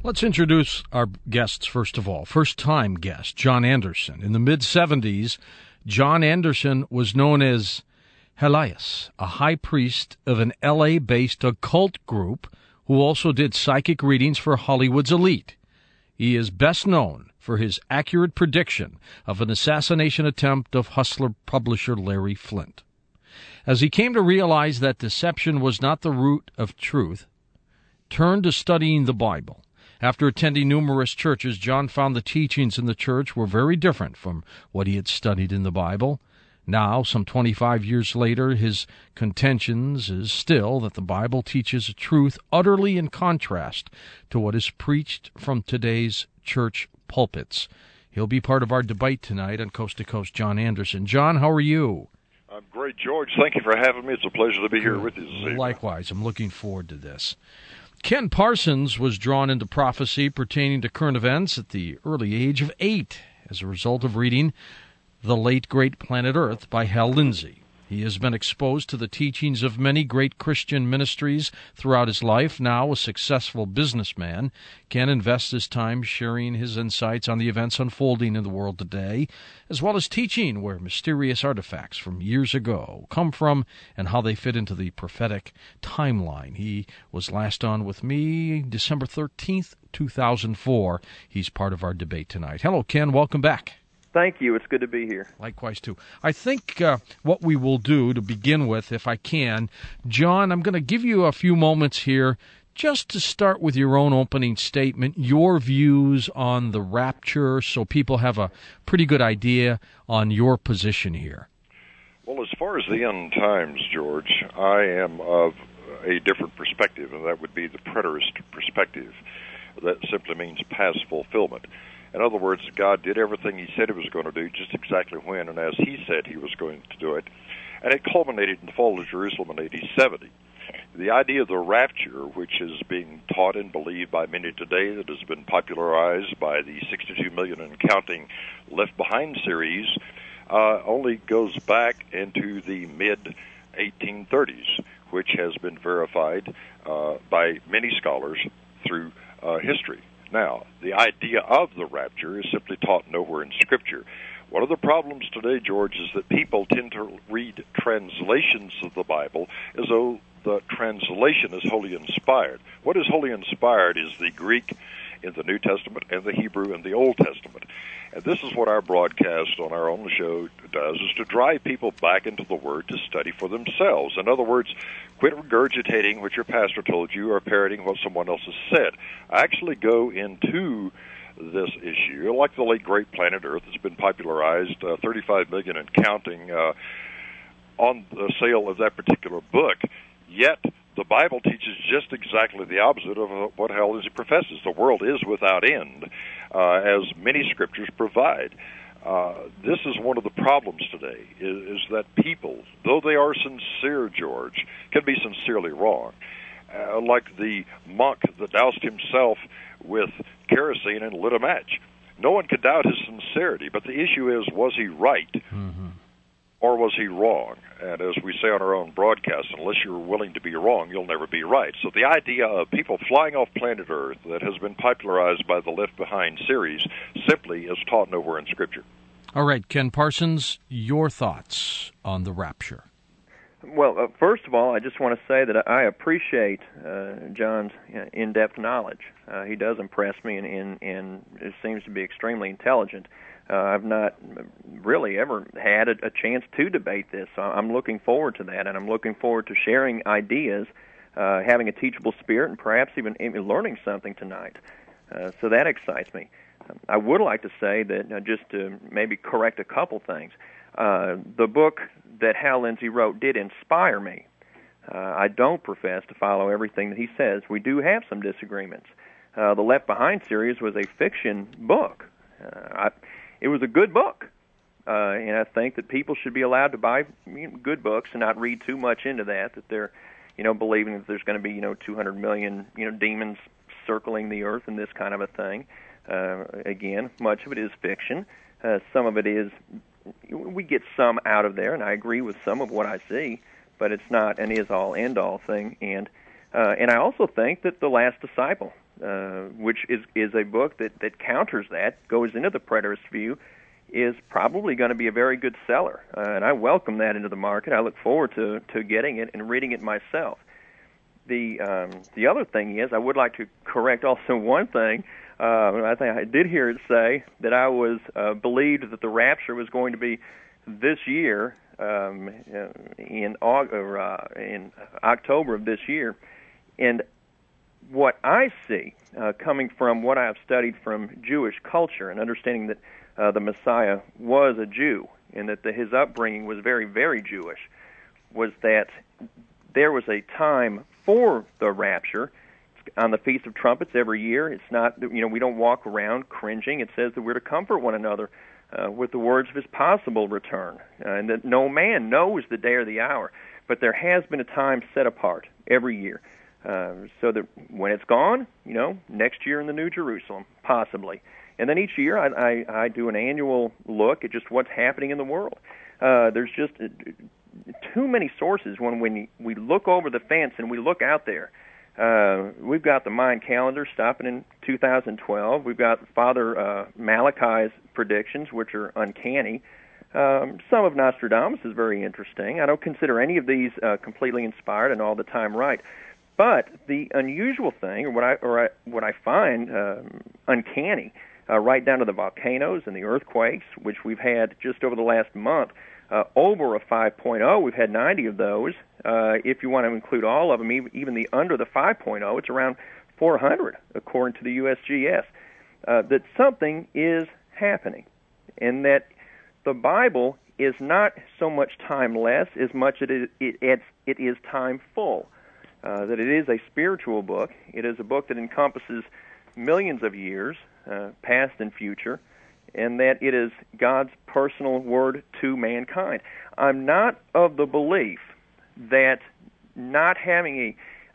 Let's introduce our guests first of all. First-time guest, John Anderson. In the mid-'70s, John Anderson was known as Helias, a high priest of an L.A.-based occult group who also did psychic readings for Hollywood's elite. He is best known for his accurate prediction of an assassination attempt of Hustler publisher Larry Flynt. As he came to realize that deception was not the root of truth, turned to studying the Bible. After attending numerous churches, John found the teachings in the church were very different from what he had studied in the Bible. Now, some 25 years later, his contentions is still that the Bible teaches a truth utterly in contrast to what is preached from today's church pulpits. He'll be part of our debate tonight on Coast to Coast. John Anderson. John, how are you? I'm great, George. Thank you for having me. It's a pleasure to be here with you this evening. Likewise. I'm looking forward to this. Ken Parsons was drawn into prophecy pertaining to current events at the early age of 8 as a result of reading The Late Great Planet Earth by Hal Lindsey. He has been exposed to the teachings of many great Christian ministries throughout his life. Now a successful businessman, Ken invests his time sharing his insights on the events unfolding in the world today, as well as teaching where mysterious artifacts from years ago come from and how they fit into the prophetic timeline. He was last on with me December 13th, 2004. He's part of our debate tonight. Hello, Ken. Welcome back. Thank you. It's good to be here. Likewise, too. I think what we will do to begin with, if I can, John, I'm going to give you a few moments here just to start with your own opening statement, your views on the rapture, so people have a pretty good idea on your position here. Well, as far as the end times, George, I am of a different perspective, and that would be the preterist perspective. That simply means past fulfillment. In other words, God did everything he said he was going to do, just exactly when and as he said he was going to do it. And it culminated in the fall of Jerusalem in AD 70. The idea of the rapture, which is being taught and believed by many today, that has been popularized by the 62 million and counting Left Behind series, only goes back into the mid-1830s, which has been verified by many scholars through history. Now, the idea of the rapture is simply taught nowhere in Scripture. One of the problems today, George, is that people tend to read translations of the Bible as though the translation is wholly inspired. What is wholly inspired is the Greek in the New Testament and the Hebrew in the Old Testament. And this is what our broadcast on our own show does, is to drive people back into the Word to study for themselves. In other words, quit regurgitating what your pastor told you or parroting what someone else has said. Actually go into this issue. Like The Late Great Planet Earth, it's been popularized, 35 million and counting on the sale of that particular book. Yet the Bible teaches just exactly the opposite of what Hal Lindsey professes. The world is without end, as many scriptures provide. This is one of the problems today, is that people, though they are sincere, George, can be sincerely wrong. Like the monk that doused himself with kerosene and lit a match. No one could doubt his sincerity, but the issue is, was he right? Mm-hmm. Or was he wrong? And as we say on our own broadcast, unless you're willing to be wrong, you'll never be right. So the idea of people flying off planet Earth that has been popularized by the Left Behind series simply is taught nowhere in Scripture. All right, Ken Parsons, your thoughts on the rapture. Well, first of all, I just want to say that I appreciate John's in-depth knowledge. He does impress me, and it seems to be extremely intelligent. I've not really ever had a chance to debate this. So I'm looking forward to that, and I'm looking forward to sharing ideas, having a teachable spirit, and perhaps even learning something tonight. So that excites me. I would like to say that, just to maybe correct a couple things, the book that Hal Lindsey wrote did inspire me. I don't profess to follow everything that he says. We do have some disagreements. The Left Behind series was a fiction book. It was a good book, and I think that people should be allowed to buy good books and not read too much into that they're, believing that there's going to be, 200 million, demons circling the earth and this kind of a thing. Again, much of it is fiction. Some of it is, we get some out of there, and I agree with some of what I see, but it's not an is-all, end-all thing. And I also think that The Last Disciple which is a book that counters that, goes into the preterist view, is probably going to be a very good seller. And I welcome that into the market. I look forward to getting it and reading it myself. The other thing is, I would like to correct also one thing. I think I did hear it say that I was believed that the rapture was going to be this year, in October of this year. And what I see, coming from what I've studied from Jewish culture and understanding that the Messiah was a Jew and that his upbringing was very, very Jewish, was that there was a time for the rapture. On the Feast of Trumpets every year. It's not, we don't walk around cringing. It says that we're to comfort one another with the words of his possible return, and that no man knows the day or the hour. But there has been a time set apart every year, so that when it's gone, next year in the New Jerusalem, possibly. And then each year I do an annual look at just what's happening in the world. There's just too many sources when we look over the fence and we look out there. We've got the Mayan calendar stopping in 2012. We've got Father Malachi's predictions, which are uncanny. Some of Nostradamus is very interesting. I don't consider any of these completely inspired and all the time right. But the unusual thing, or what I find uncanny, right down to the volcanoes and the earthquakes, which we've had just over the last month, over a 5.0. We've had 90 of those. If you want to include all of them, even the under the 5.0, it's around 400, according to the USGS. That something is happening, and that the Bible is not so much timeless as much as it is time full. That it is a spiritual book. It is a book that encompasses millions of years, past and future, and that it is God's personal word to mankind. I'm not of the belief that not having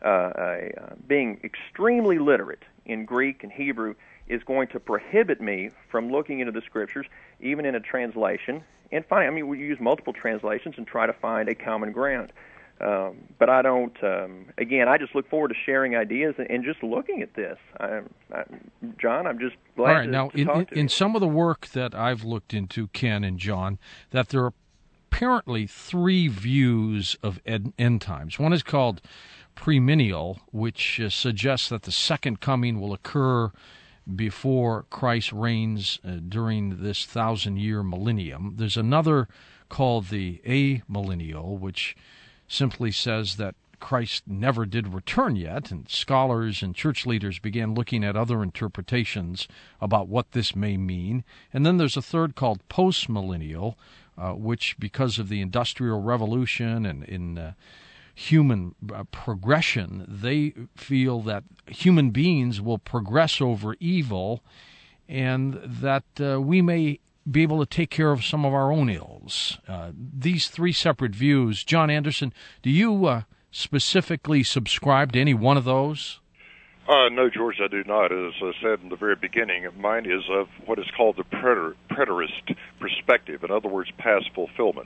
being extremely literate in Greek and Hebrew is going to prohibit me from looking into the Scriptures, even in a translation, and we use multiple translations and try to find a common ground. But I don't, again, I just look forward to sharing ideas and just looking at this. John, I'm just glad All right, to now, talk to you. In some of the work that I've looked into, Ken and John, that there are apparently three views of end times. One is called premillennial, which suggests that the second coming will occur before Christ reigns during this 1,000-year millennium. There's another called the amillennial, which simply says that Christ never did return yet, and scholars and church leaders began looking at other interpretations about what this may mean. And then there's a third called postmillennial, which, because of the Industrial Revolution and in human progression, they feel that human beings will progress over evil, and that we may be able to take care of some of our own ills. These three separate views. John Anderson, do you specifically subscribe to any one of those? No, George, I do not. As I said in the very beginning, mine is of what is called the preterist perspective. In other words, past fulfillment.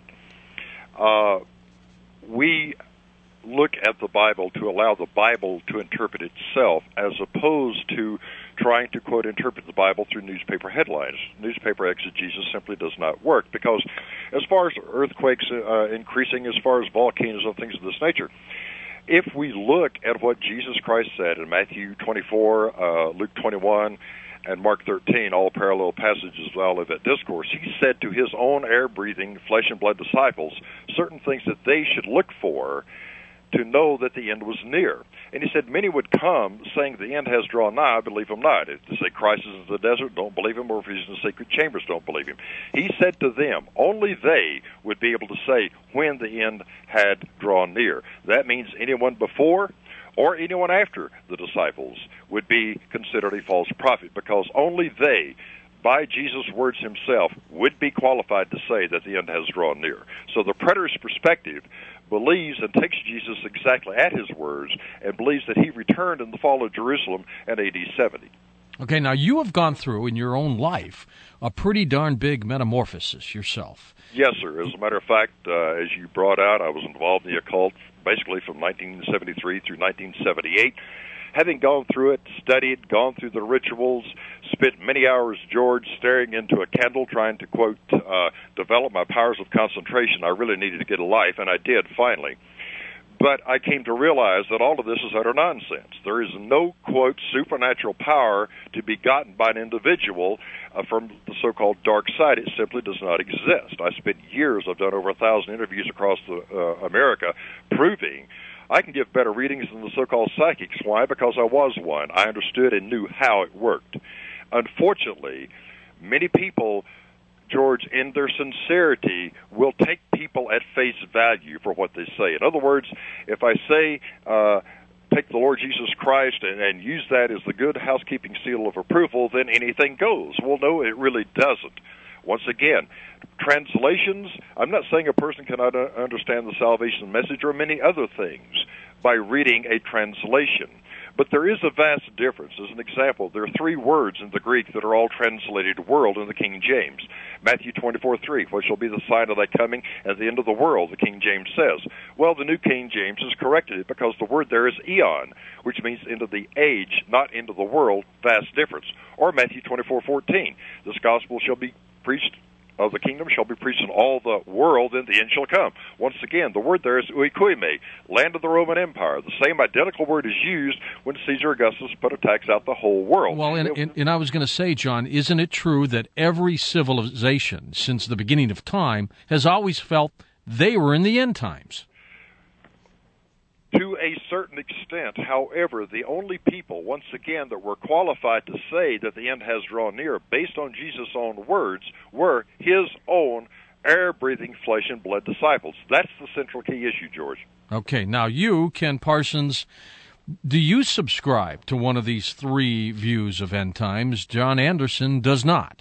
We look at the Bible to allow the Bible to interpret itself, as opposed to trying to, quote, interpret the Bible through newspaper headlines. Newspaper exegesis simply does not work, because as far as earthquakes increasing, as far as volcanoes and things of this nature, if we look at what Jesus Christ said in Matthew 24, Luke 21, and Mark 13, all parallel passages of Olivet Discourse, he said to his own air-breathing, flesh and blood disciples certain things that they should look for to know that the end was near. And he said, many would come saying the end has drawn nigh, believe him not. If they say Christ is in the desert, don't believe him, or if he's in the sacred chambers, don't believe him. He said to them, only they would be able to say when the end had drawn near. That means anyone before or anyone after the disciples would be considered a false prophet, because only they, by Jesus' words himself, would be qualified to say that the end has drawn near. So the preterist perspective believes and takes Jesus exactly at his words, and believes that he returned in the fall of Jerusalem in AD 70. Okay, now you have gone through in your own life a pretty darn big metamorphosis yourself. Yes, sir. As a matter of fact, as you brought out, I was involved in the occult basically from 1973 through 1978. Having gone through it, studied, gone through the rituals, spent many hours, George, staring into a candle trying to, quote, develop my powers of concentration, I really needed to get a life, and I did finally. But I came to realize that all of this is utter nonsense. There is no, quote, supernatural power to be gotten by an individual from the so-called dark side. It simply does not exist. I spent years, I've done over 1,000 interviews across America, proving I can give better readings than the so-called psychics. Why? Because I was one. I understood and knew how it worked. Unfortunately, many people, George, in their sincerity, will take people at face value for what they say. In other words, if I say, take the Lord Jesus Christ and use that as the good housekeeping seal of approval, then anything goes. Well, no, it really doesn't. Once again, translations, I'm not saying a person cannot understand the salvation message or many other things by reading a translation. But there is a vast difference. As an example, there are 3 words in the Greek that are all translated world in the King James. Matthew 24:3, what shall be the sign of thy coming at the end of the world, the King James says. Well, the New King James has corrected it because the word there is eon, which means end of the age, not end of the world, vast difference. Or Matthew 24:14, this gospel shall be preached of the kingdom shall be preached in all the world, and the end shall come. Once again, the word there is oikoime, land of the Roman Empire. The same identical word is used when Caesar Augustus put a tax out the whole world. Well, and I was going to say, John, isn't it true that every civilization since the beginning of time has always felt they were in the end times? To a certain extent, however, the only people, once again, that were qualified to say that the end has drawn near, based on Jesus' own words, were his own air-breathing flesh and blood disciples. That's the central key issue, George. Okay, now you, Ken Parsons, do you subscribe to one of these 3 views of end times? John Anderson does not.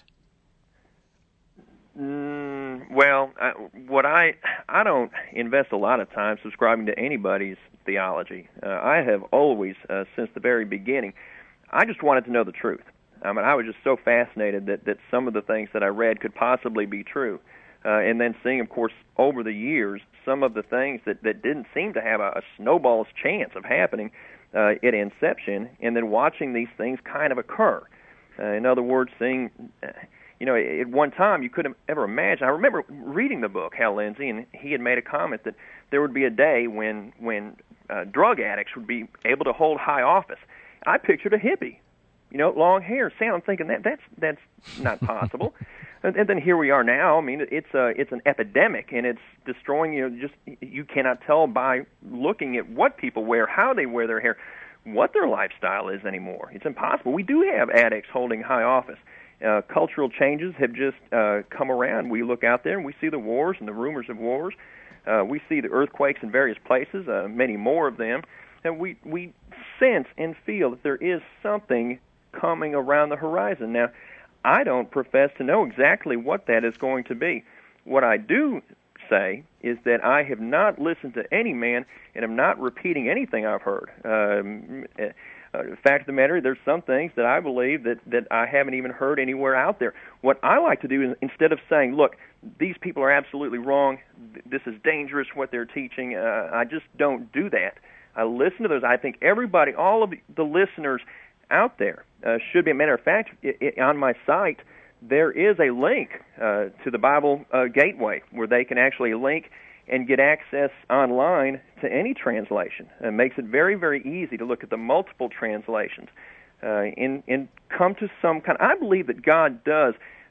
Well, I don't invest a lot of time subscribing to anybody's theology. I have always, since the very beginning, I just wanted to know the truth. I mean, I was just so fascinated that some of the things that I read could possibly be true. And then seeing, of course, over the years, some of the things that didn't seem to have a snowball's chance of happening at inception, and then watching these things kind of occur. In other words, seeing... at one time you couldn't ever imagine. I remember reading the book, Hal Lindsey, and he had made a comment that there would be a day when drug addicts would be able to hold high office. I pictured a hippie, long hair. Sam, I'm thinking that's not possible. and then here we are now. I mean, it's an epidemic, and it's destroying. You cannot tell by looking at what people wear, how they wear their hair, what their lifestyle is anymore. It's impossible. We do have addicts holding high office. Cultural changes have just come around. We look out there and we see the wars and the rumors of wars. We see the earthquakes in various places, many more of them. And we sense and feel that there is something coming around the horizon. Now, I don't profess to know exactly what that is going to be. What I do say is that I have not listened to any man, and I'm not repeating anything I've heard. The fact of the matter, there's some things that I believe that I haven't even heard anywhere out there. What I like to do is, instead of saying, look, these people are absolutely wrong, this is dangerous what they're teaching, I just don't do that. I listen to those. I think everybody, all of the listeners out there should be. A matter of fact, on my site, there is a link to the Bible Gateway where they can actually link and get access online to any translation. It makes it very, very easy to look at the multiple translations and come to some kind. I believe that God does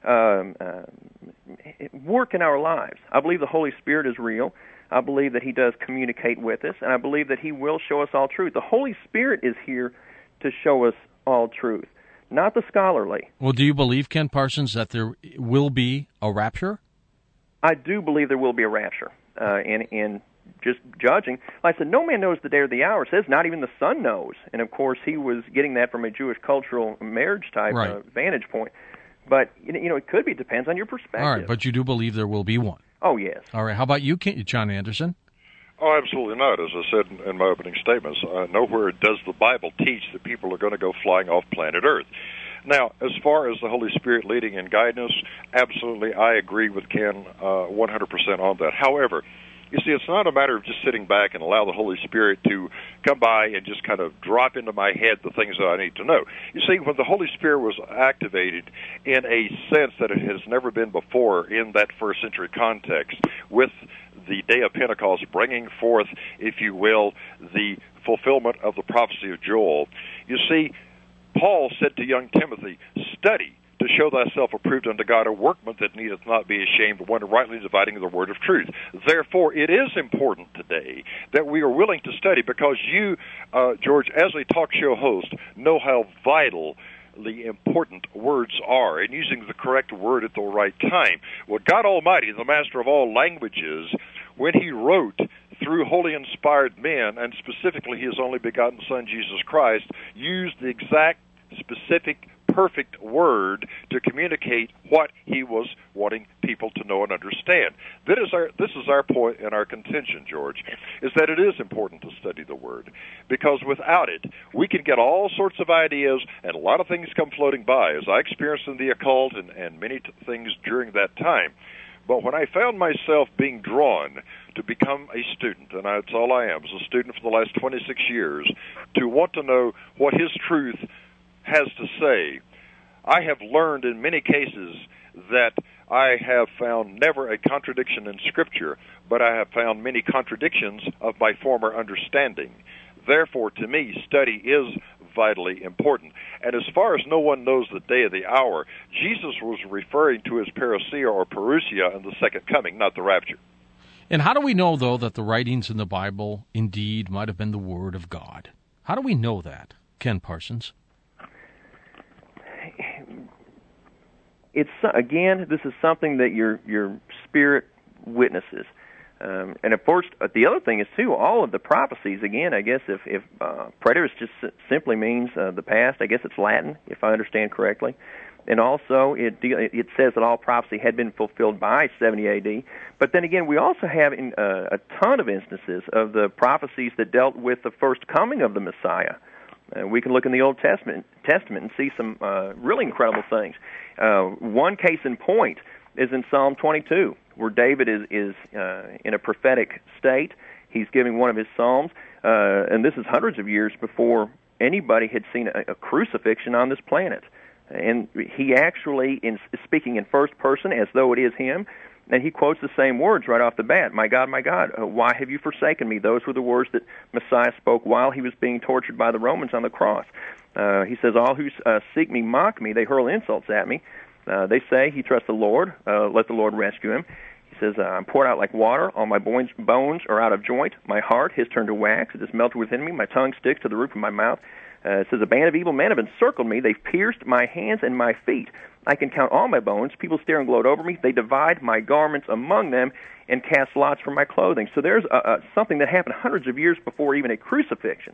work in our lives. I believe the Holy Spirit is real. I believe that He does communicate with us, and I believe that He will show us all truth. The Holy Spirit is here to show us all truth, not the scholarly. Well, do you believe, Ken Parsons, that there will be a rapture? I do believe there will be a rapture. And just judging, like I said, no man knows the day or the hour. It says not even the Son knows. And, of course, he was getting that from a Jewish cultural marriage type vantage point. But, it could be. It depends on your perspective. All right, but you do believe there will be one? Oh, yes. All right. How about you, John Anderson? Oh, absolutely not. As I said in my opening statements, nowhere does the Bible teach that people are going to go flying off planet Earth. Now, as far as the Holy Spirit leading and guiding us, absolutely, I agree with Ken 100% on that. However, You see, it's not a matter of just sitting back and allow the Holy Spirit to come by and just kind of drop into my head the things that I need to know. You see, when the Holy Spirit was activated in a sense that it has never been before in that first century context, with the day of Pentecost bringing forth, if you will, the fulfillment of the prophecy of Joel, you see, Paul said to young Timothy, study to show thyself approved unto God, a workman that needeth not be ashamed, one rightly dividing the word of truth. Therefore, it is important today that we are willing to study, because you, George, as a talk show host, know how vitally important words are, and using the correct word at the right time. Well, God Almighty, the master of all languages, when he wrote through holy inspired men, and specifically his only begotten Son, Jesus Christ, used the exact, specific, perfect word to communicate what he was wanting people to know and understand. This is our point and our contention, George, is that it is important to study the Word, because without it, we can get all sorts of ideas, and a lot of things come floating by, as I experienced in the occult and many things during that time. But when I found myself being drawn to become a student, and that's all I am, as a student for the last 26 years, to want to know what his truth has to say, I have learned in many cases that I have found never a contradiction in Scripture, but I have found many contradictions of my former understanding. Therefore, to me, study is vitally important. And as far as no one knows the day of the hour, Jesus was referring to his parousia or parousia in the second coming, not the rapture. And how do we know, though, that the writings in the Bible indeed might have been the Word of God? How do we know that, Ken Parsons? It's, again, this is something that your spirit witnesses. And of course, the other thing is, too, all of the prophecies, again, I guess if preterist just simply means the past, I guess it's Latin, if I understand correctly. And also, it says that all prophecy had been fulfilled by 70 A.D. But then again, we also have a ton of instances of the prophecies that dealt with the first coming of the Messiah. We can look in the Old Testament and see some really incredible things. One case in point is in Psalm 22, where David is in a prophetic state. He's giving one of his psalms, and this is hundreds of years before anybody had seen a crucifixion on this planet. And he actually is speaking in first person as though it is him, and he quotes the same words right off the bat. My God, why have you forsaken me? Those were the words that Messiah spoke while he was being tortured by the Romans on the cross. He says, all who seek me mock me. They hurl insults at me. They say he trusts the Lord. Let the Lord rescue him. He says, I'm poured out like water. All my bones are out of joint. My heart has turned to wax. It is melted within me. My tongue sticks to the roof of my mouth. It says, a band of evil men have encircled me. They've pierced my hands and my feet. I can count all my bones. People stare and gloat over me. They divide my garments among them and cast lots for my clothing. So there's something that happened hundreds of years before even a crucifixion.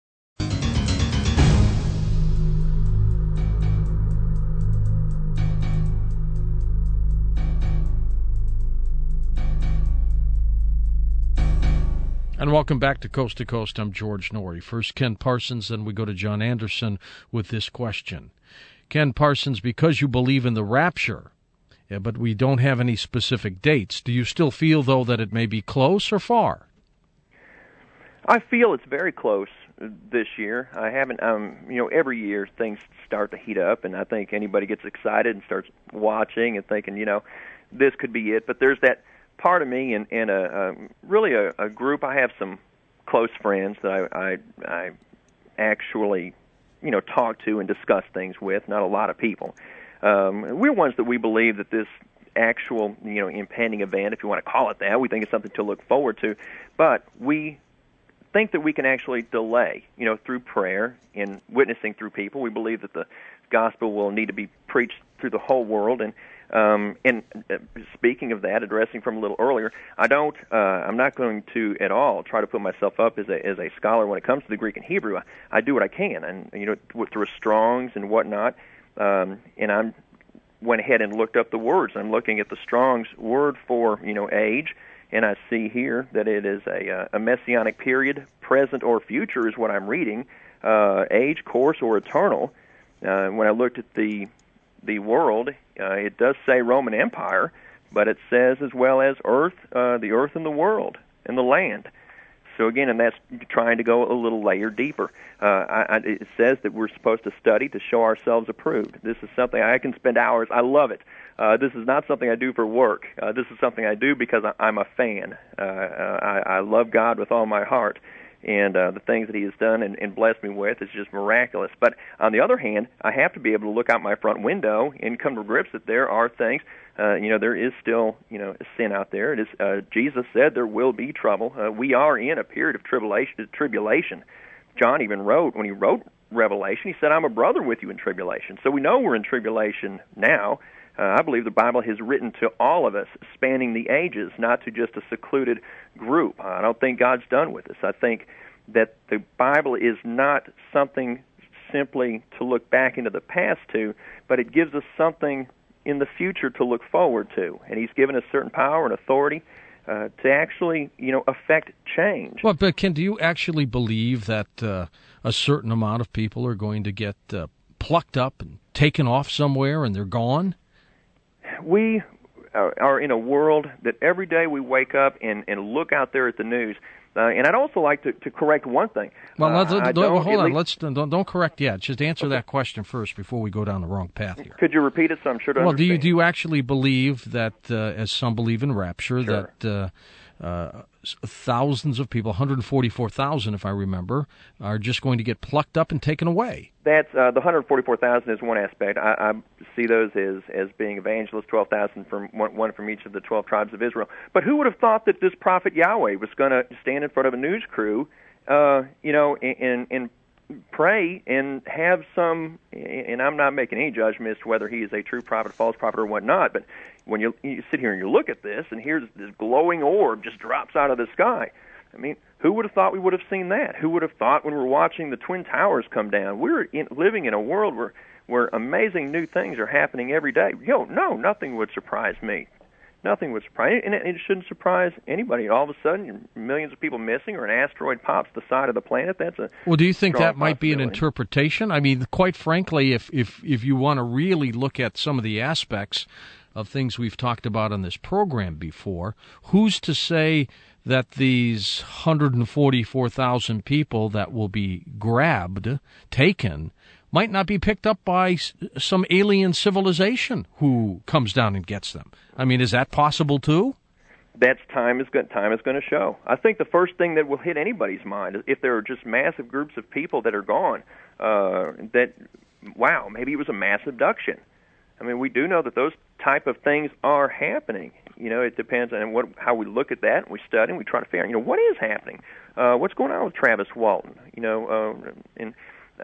And welcome back to Coast. I'm George Noory. First Ken Parsons, then we go to John Anderson with this question. Ken Parsons, because you believe in the rapture, but we don't have any specific dates, do you still feel, though, that it may be close or far? I feel it's very close this year. I haven't, every year things start to heat up, and I think anybody gets excited and starts watching and thinking, this could be it. But there's that part of me and really a group. I have some close friends that I actually talk to and discuss things with. Not a lot of people. We're ones that we believe that this actual impending event, if you want to call it that, we think it's something to look forward to, but we think that we can actually delay through prayer and witnessing through people. We believe that the gospel will need to be preached through the whole world. And speaking of that, addressing from a little earlier, I'm not going to at all try to put myself up as a scholar when it comes to the Greek and Hebrew. I do what I can, and through Strong's and whatnot. And I went ahead and looked up the words. I'm looking at the Strong's word for age, and I see here that it is a messianic period, present or future is what I'm reading. Age, course, or eternal. When I looked at the world, it does say Roman Empire, but it says as well as earth, the earth and the world. in the land. So again, and that's trying to go a little layer deeper. It says that we're supposed to study to show ourselves approved. This is something I can spend hours. I love it. This is not something I do for work. This is something I do because I'm a fan. I love God with all my heart. And the things that he has done and blessed me with is just miraculous. But on the other hand, I have to be able to look out my front window and come to grips that there are things, there is still, sin out there. It is, Jesus said there will be trouble. We are in a period of tribulation. John even wrote, when he wrote Revelation, he said, I'm a brother with you in tribulation. So we know we're in tribulation now. I believe the Bible has written to all of us, spanning the ages, not to just a secluded group. I don't think God's done with us. I think that the Bible is not something simply to look back into the past to, but it gives us something in the future to look forward to. And he's given us certain power and authority to actually, affect change. Well, but Ken, do you actually believe that a certain amount of people are going to get plucked up and taken off somewhere and they're gone? We are in a world that every day we wake up and look out there at the news. And I'd also like to correct one thing. Well, hold on. Don't correct yet. Just answer that question first before we go down the wrong path here. Could you repeat it so I'm sure to understand? Well, do you actually believe that, as some believe in rapture, sure, that thousands of people, 144,000 if I remember, are just going to get plucked up and taken away? That's the 144,000 is one aspect. I see those as being evangelists, 12,000 from one from each of the 12 tribes of Israel. But who would have thought that this prophet Yahweh was going to stand in front of a news crew, and pray and have some? And I'm not making any judgment as to whether he is a true prophet, false prophet, or whatnot. But when you sit here and you look at this, and here's this glowing orb just drops out of the sky. I mean, who would have thought we would have seen that? Who would have thought when we're watching the Twin Towers come down? We're living in a world where amazing new things are happening every day. No, nothing would surprise me. Nothing would surprise, and it shouldn't surprise anybody. All of a sudden, millions of people missing, or an asteroid pops the side of the planet. That's a well. Do you think that might be an interpretation? I mean, quite frankly, if you want to really look at some of the aspects of things we've talked about on this program before, who's to say that these 144,000 people that will be grabbed, taken, might not be picked up by some alien civilization who comes down and gets them? I mean, is that possible too? That's time is going to show. I think the first thing that will hit anybody's mind is if there are just massive groups of people that are gone, wow, maybe it was a mass abduction. I mean, we do know that those type of things are happening. It depends on how we look at that, and we study, and we try to figure out, what is happening? What's going on with Travis Walton? And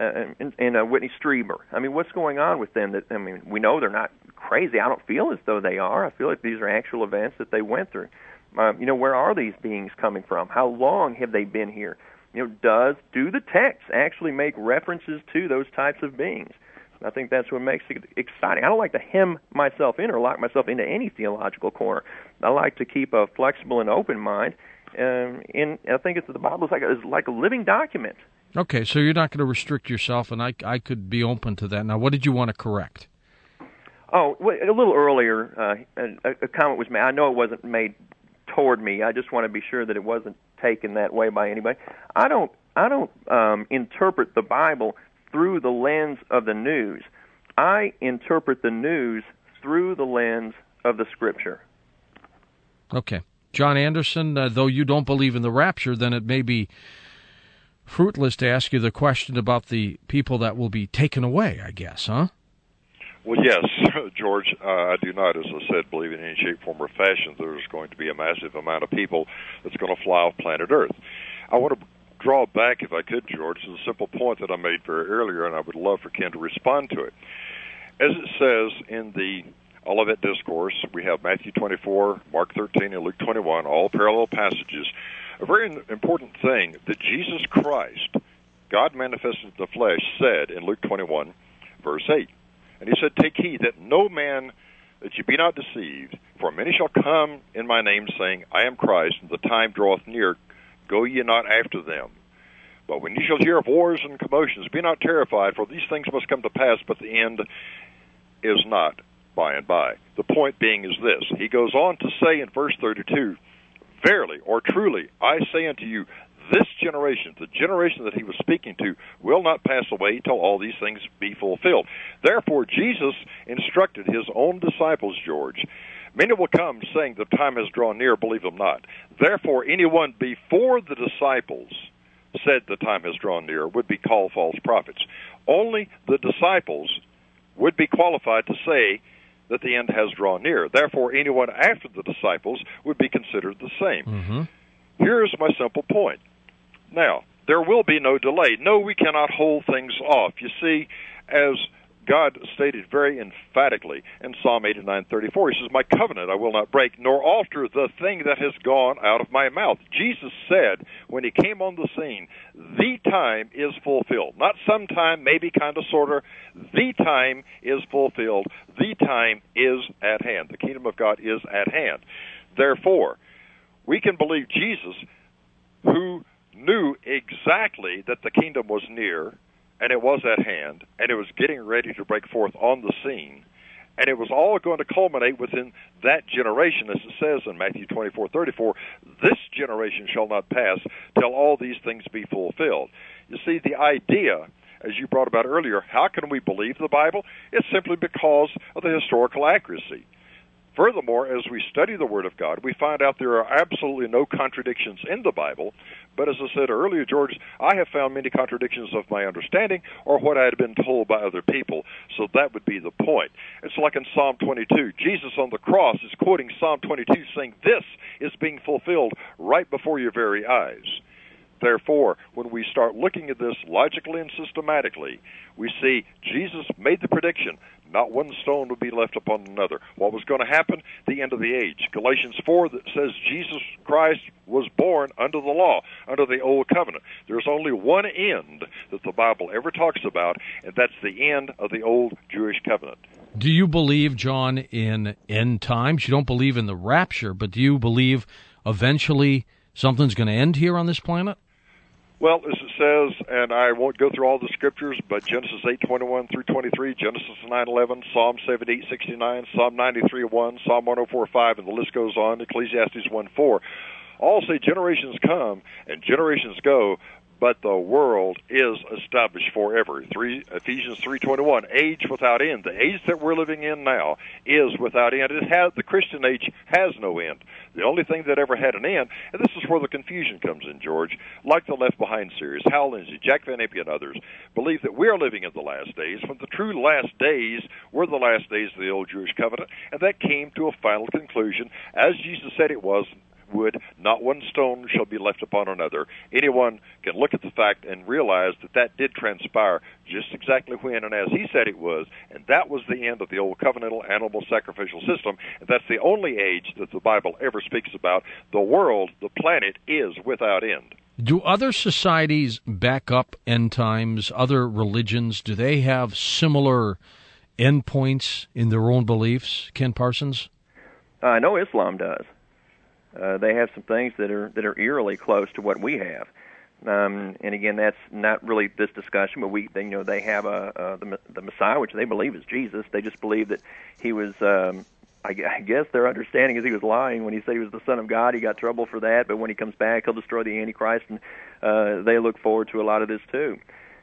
Whitney Strieber. I mean, what's going on with them? We know they're not crazy. I don't feel as though they are. I feel like these are actual events that they went through. Where are these beings coming from? How long have they been here? Do the texts actually make references to those types of beings? I think that's what makes it exciting. I don't like to hem myself in or lock myself into any theological corner. I like to keep a flexible and open mind, and I think the Bible is like a living document. Okay, so you're not going to restrict yourself, and I could be open to that. Now, what did you want to correct? Oh, well, a little earlier, a comment was made. I know it wasn't made toward me. I just want to be sure that it wasn't taken that way by anybody. I don't interpret the Bible through the lens of the news. I interpret the news through the lens of the Scripture. Okay. John Anderson, though you don't believe in the rapture, then it may be fruitless to ask you the question about the people that will be taken away, I guess, huh? Well, yes, George, I do not, as I said, believe in any shape, form, or fashion there's going to be a massive amount of people that's going to fly off planet Earth. I want to draw back, if I could, George, to the simple point that I made very earlier, and I would love for Ken to respond to it. As it says in the Olivet Discourse, we have Matthew 24, Mark 13, and Luke 21, all parallel passages. A very important thing that Jesus Christ, God manifested in the flesh, said in Luke 21, verse 8. And he said, "Take heed that no man, that ye be not deceived, for many shall come in my name, saying, I am Christ, and the time draweth near. Go ye not after them. But when ye shall hear of wars and commotions, be not terrified, for these things must come to pass, but the end is not by and by." The point being is this. He goes on to say in verse 32, Verily, or truly, I say unto you, this generation, the generation that he was speaking to, will not pass away till all these things be fulfilled. Therefore, Jesus instructed his own disciples, George, many will come saying the time has drawn near, believe them not. Therefore, anyone before the disciples said the time has drawn near would be called false prophets. Only the disciples would be qualified to say that the end has drawn near. Therefore, anyone after the disciples would be considered the same. Mm-hmm. Here's my simple point. Now, there will be no delay. No, we cannot hold things off. You see, as God stated very emphatically in Psalm 89:34, he says, my covenant I will not break, nor alter the thing that has gone out of my mouth. Jesus said when he came on the scene, the time is fulfilled. Not sometime, maybe kind of, sort of. The time is fulfilled. The time is at hand. The kingdom of God is at hand. Therefore, we can believe Jesus, who knew exactly that the kingdom was near, and it was at hand, and it was getting ready to break forth on the scene, and it was all going to culminate within that generation, as it says in Matthew 24:34, this generation shall not pass till all these things be fulfilled. You see, the idea, as you brought about earlier, how can we believe the Bible? It's simply because of the historical accuracy. Furthermore, as we study the Word of God, we find out there are absolutely no contradictions in the Bible. But as I said earlier, George, I have found many contradictions of my understanding or what I had been told by other people. So that would be the point. It's like in Psalm 22. Jesus on the cross is quoting Psalm 22, saying, this is being fulfilled right before your very eyes. Therefore, when we start looking at this logically and systematically, we see Jesus made the prediction, not one stone would be left upon another. What was going to happen? The end of the age. Galatians 4 that says Jesus Christ was born under the law, under the old covenant. There's only one end that the Bible ever talks about, and that's the end of the old Jewish covenant. Do you believe, John, in end times? You don't believe in the rapture, but do you believe eventually something's going to end here on this planet? Well, as it says, and I won't go through all the scriptures, but Genesis 8:21 through 23, Genesis 9:11, Psalm 78:69, Psalm 93:1, Psalm 104:5, and the list goes on, Ecclesiastes 1:4, all say generations come and generations go, but the world is established forever. Ephesians 3:21, age without end. The age that we're living in now is without end. The Christian age has no end. The only thing that ever had an end, and this is where the confusion comes in, George, like the Left Behind series, Hal Lindsey, Jack Van Impe, and others, believe that we're living in the last days, when the true last days were the last days of the old Jewish covenant, and that came to a final conclusion, as Jesus said it would, not one stone shall be left upon another. Anyone can look at the fact and realize that that did transpire just exactly when and as he said it was, and that was the end of the old covenantal animal sacrificial system, and that's the only age that the Bible ever speaks about. The world, the planet, is without end. Do other societies back up end times, other religions, do they have similar endpoints in their own beliefs, Ken Parsons? I know Islam does. They have some things that are eerily close to what we have, and again, that's not really this discussion. But they have the Messiah, which they believe is Jesus. They just believe that he was. I guess their understanding is he was lying when he said he was the Son of God. He got trouble for that, but when he comes back, he'll destroy the Antichrist, and they look forward to a lot of this too.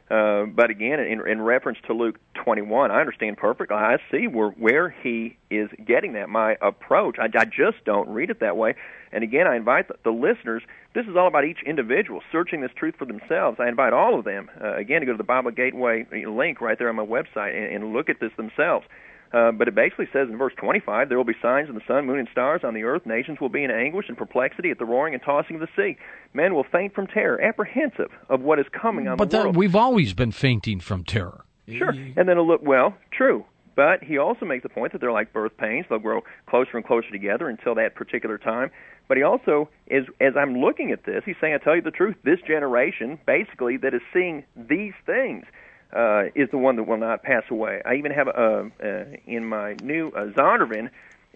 But again, in reference to Luke 21, I understand perfectly. I see where he is getting that. My approach, I just don't read it that way. And again, I invite the listeners, this is all about each individual searching this truth for themselves. I invite all of them, again, to go to the Bible Gateway link right there on my website and look at this themselves. But it basically says in verse 25, there will be signs in the sun, moon, and stars on the earth. Nations will be in anguish and perplexity at the roaring and tossing of the sea. Men will faint from terror, apprehensive of what is coming on the world. But we've always been fainting from terror. Sure. And then it'll look, true. But he also makes the point that they're like birth pains. They'll grow closer and closer together until that particular time. But he also, as I'm looking at this, he's saying, I tell you the truth, this generation, basically, that is seeing these things, is the one that will not pass away. I even have in my new Zondervan,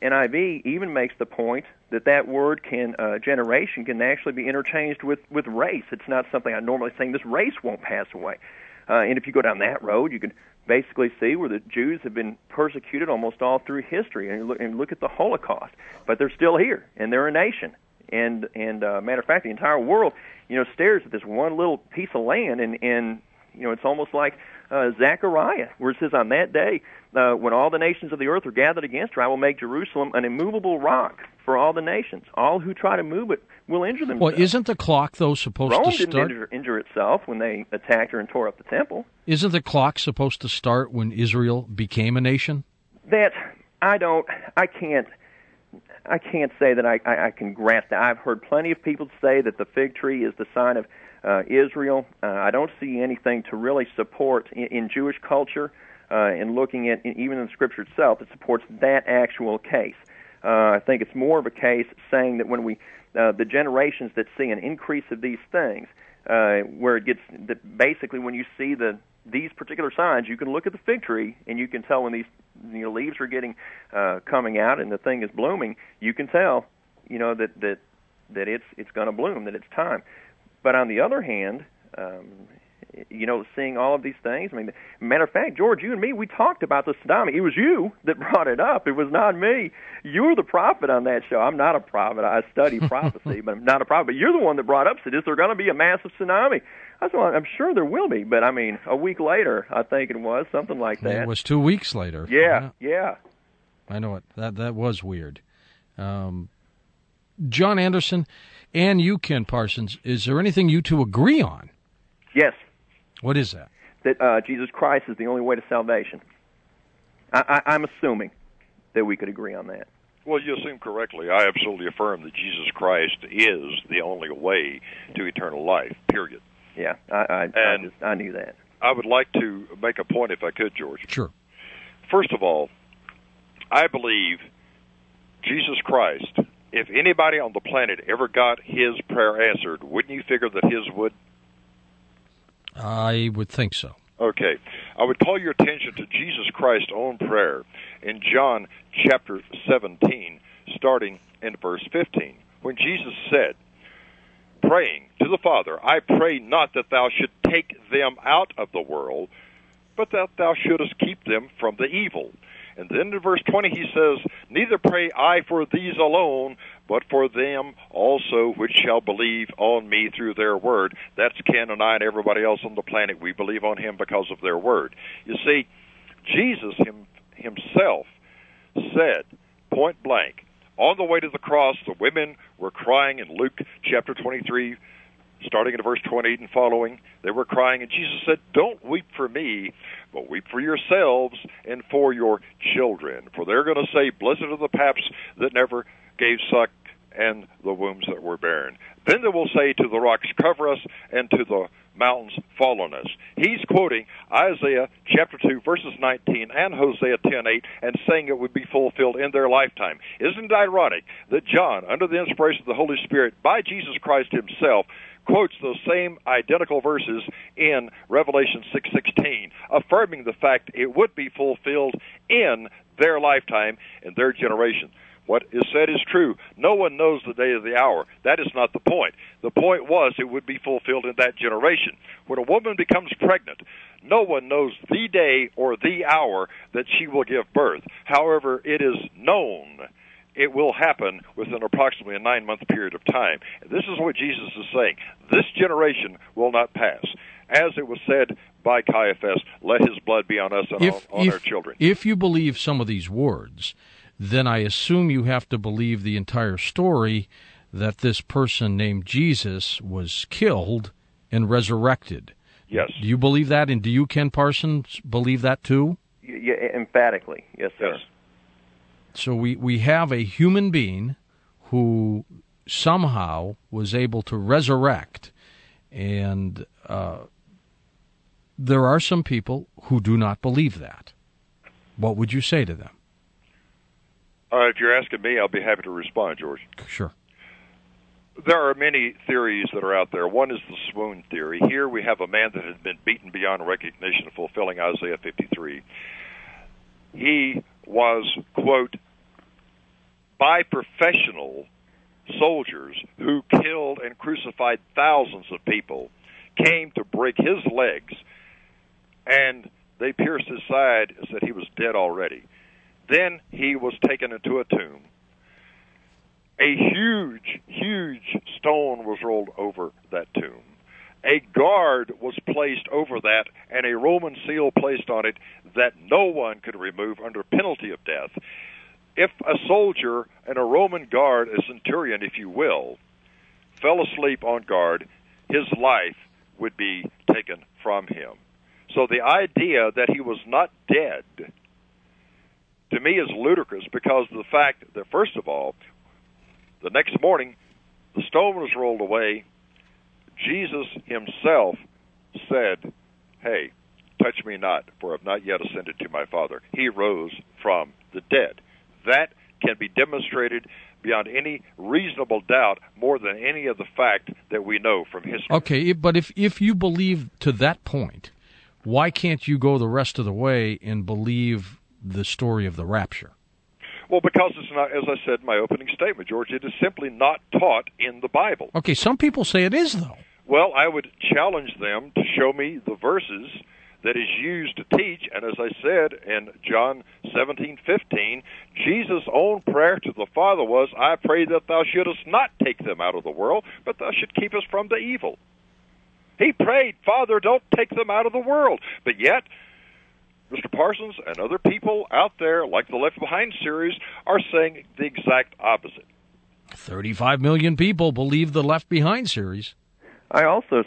NIV even makes the point that word generation can actually be interchanged with race. It's not something I normally saying this race won't pass away. And if you go down that road, you can basically see where the Jews have been persecuted almost all through history, and look at the Holocaust. But they're still here, and they're a nation. matter of fact, the entire world, stares at this one little piece of land, and it's almost like Zechariah, where it says, on that day, when all the nations of the earth are gathered against her, I will make Jerusalem an immovable rock for all the nations. All who try to move it will injure themselves. Well, isn't the clock, though, supposed Rome to start? didn't injure itself when they attacked her and tore up the temple. Isn't the clock supposed to start when Israel became a nation? That I can't say that I can grasp that. I've heard plenty of people say that the fig tree is the sign of Israel. I don't see anything to really support in Jewish culture and looking at even in the Scripture itself that supports that actual case. I think it's more of a case saying that when the generations that see an increase of these things, where it gets that basically when you see these particular signs, you can look at the fig tree and you can tell when these leaves are getting coming out and the thing is blooming. You can tell, that it's going to bloom, that it's time. But on the other hand, seeing all of these things. I mean, matter of fact, George, you and me, we talked about the tsunami. It was you that brought it up. It was not me. You were the prophet on that show. I'm not a prophet. I study prophecy, but I'm not a prophet. But you're the one that brought up, said, is there going to be a massive tsunami? I said, well, I'm sure there will be. But, I mean, a week later, I think it was, something like that. It was 2 weeks later. Yeah. I know it. That was weird. John Anderson and you, Ken Parsons, is there anything you two agree on? Yes. What is that? That Jesus Christ is the only way to salvation. I'm assuming that we could agree on that. Well, you assume correctly. I absolutely affirm that Jesus Christ is the only way to eternal life, period. Yeah, I knew that. I would like to make a point, if I could, George. Sure. First of all, I believe Jesus Christ, if anybody on the planet ever got his prayer answered, wouldn't you figure that his would? I would think so. Okay. I would call your attention to Jesus Christ's own prayer in John chapter 17, starting in verse 15, when Jesus said, praying to the Father, I pray not that thou should take them out of the world, but that thou shouldest keep them from the evil. And then in verse 20 he says, neither pray I for these alone, but for them also which shall believe on me through their word. That's Ken and I and everybody else on the planet. We believe on him because of their word. You see, Jesus himself said, point blank, on the way to the cross, the women were crying in Luke chapter 23, starting at verse 28 and following. They were crying, and Jesus said, don't weep for me, but weep for yourselves and for your children. For they're going to say, blessed are the paps that never gave suck and the wombs that were barren. Then they will say to the rocks, cover us, and to the mountains, fall on us. He's quoting Isaiah chapter 2, verses 19, and Hosea 10:8, and saying it would be fulfilled in their lifetime. Isn't it ironic that John, under the inspiration of the Holy Spirit, by Jesus Christ himself, quotes those same identical verses in Revelation 6:16, affirming the fact it would be fulfilled in their lifetime, in their generation. What is said is true. No one knows the day or the hour. That is not the point. The point was it would be fulfilled in that generation. When a woman becomes pregnant, no one knows the day or the hour that she will give birth. However, it is known it will happen within approximately a 9-month period of time. And this is what Jesus is saying. This generation will not pass. As it was said by Caiaphas, let his blood be on us and on our children. If you believe some of these words, then I assume you have to believe the entire story that this person named Jesus was killed and resurrected. Yes. Do you believe that? And do you, Ken Parsons, believe that too? Yeah, emphatically. Yes, sir. Yes. So we have a human being who somehow was able to resurrect, and there are some people who do not believe that. What would you say to them? If you're asking me, I'll be happy to respond, George. Sure. There are many theories that are out there. One is the swoon theory. Here we have a man that has been beaten beyond recognition, fulfilling Isaiah 53. He was, quote, by professional soldiers who killed and crucified thousands of people, came to break his legs, and they pierced his side and said he was dead already. Then he was taken into a tomb, a huge, huge stone was rolled over that tomb. A guard was placed over that, and a Roman seal placed on it that no one could remove under penalty of death. If a soldier and a Roman guard, a centurion, if you will, fell asleep on guard, his life would be taken from him. So the idea that he was not dead, to me, is ludicrous, because of the fact that, first of all, the next morning, the stone was rolled away. Jesus himself said, "Hey, touch me not, for I have not yet ascended to my Father." He rose from the dead. That can be demonstrated beyond any reasonable doubt more than any of the fact that we know from history. Okay, but if you believe to that point, why can't you go the rest of the way and believe the story of the rapture? Well, because it's not, as I said in my opening statement, George, it is simply not taught in the Bible. Okay, some people say it is, though. Well, I would challenge them to show me the verses that is used to teach, and as I said in John 17:15, Jesus' own prayer to the Father was, "I pray that thou shouldest not take them out of the world, but thou should keep us from the evil." He prayed, "Father, don't take them out of the world." But yet, Mr. Parsons and other people out there, like the Left Behind series, are saying the exact opposite. 35 million people believe the Left Behind series. I also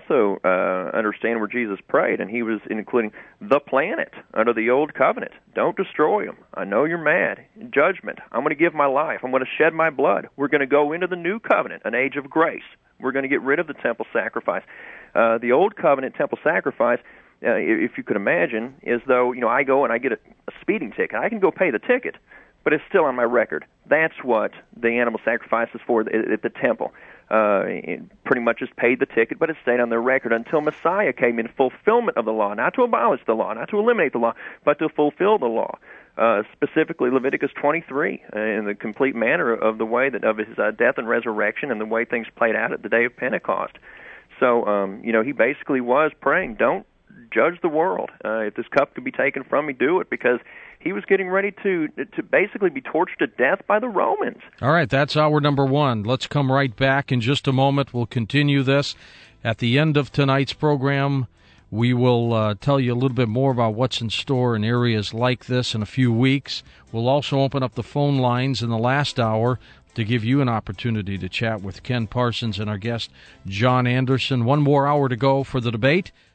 understand where Jesus prayed, and he was including the planet under the old covenant. Don't destroy them. I know you're mad. Judgment. I'm going to give my life. I'm going to shed my blood. We're going to go into the new covenant, an age of grace. We're going to get rid of the temple sacrifice. The old covenant temple sacrifice, if you could imagine, is though, I go and I get a speeding ticket. I can go pay the ticket, but it's still on my record. That's what the animal sacrifice is for at the temple. It pretty much just paid the ticket, but it stayed on their record until Messiah came in fulfillment of the law, not to abolish the law, not to eliminate the law, but to fulfill the law. Specifically Leviticus 23, in the complete manner of the way that of his death and resurrection and the way things played out at the day of Pentecost. So, he basically was praying, don't judge the world. If this cup could be taken from me, do it, because he was getting ready to basically be tortured to death by the Romans. All right, that's hour number one. Let's come right back in just a moment. We'll continue this. At the end of tonight's program, we will tell you a little bit more about what's in store in areas like this in a few weeks. We'll also open up the phone lines in the last hour to give you an opportunity to chat with Ken Parsons and our guest, John Anderson. One more hour to go for the debate.